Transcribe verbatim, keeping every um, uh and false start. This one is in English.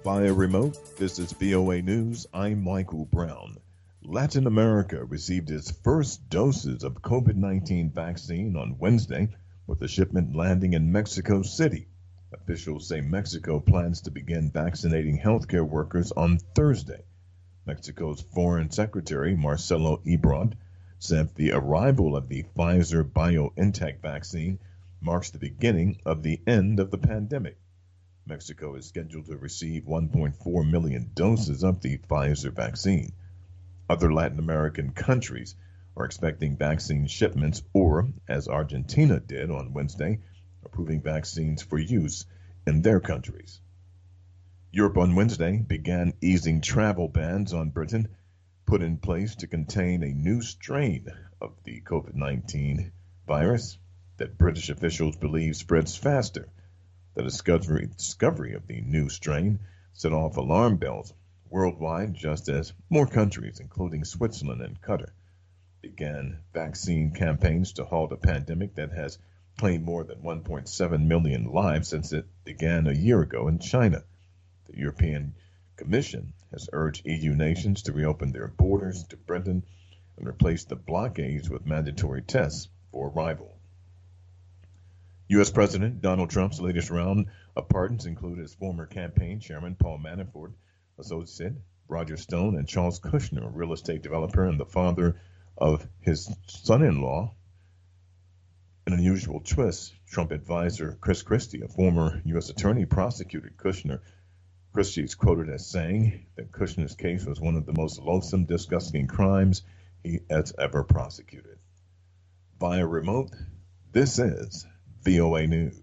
Via remote, this is V O A News. I'm Michael Brown. Latin America received its first doses of COVID nineteen vaccine on Wednesday, with the shipment landing in Mexico City. Officials say Mexico plans to begin vaccinating healthcare workers on Thursday. Mexico's Foreign Secretary Marcelo Ebrard said the arrival of the Pfizer BioNTech vaccine marks the beginning of the end of the pandemic. Mexico is scheduled to receive one point four million doses of the Pfizer vaccine. Other Latin American countries are expecting vaccine shipments or, as Argentina did on Wednesday, approving vaccines for use in their countries. Europe on Wednesday began easing travel bans on Britain, put in place to contain a new strain of the COVID nineteen virus that British officials believe spreads faster. The discovery, discovery of the new strain set off alarm bells worldwide, just as more countries, including Switzerland and Qatar, began vaccine campaigns to halt a pandemic that has claimed more than one point seven million lives since it began a year ago in China. The European Commission has urged E U nations to reopen their borders to Britain and replace the blockades with mandatory tests for arrival. U S. President Donald Trump's latest round of pardons include his former campaign chairman Paul Manafort, associate Roger Stone, and Charles Kushner, a real estate developer and the father of his son-in-law. An unusual twist, Trump advisor Chris Christie, a former U S attorney, prosecuted Kushner. Christie is quoted as saying that Kushner's case was one of the most loathsome, disgusting crimes he has ever prosecuted. Via remote, this is V O A News.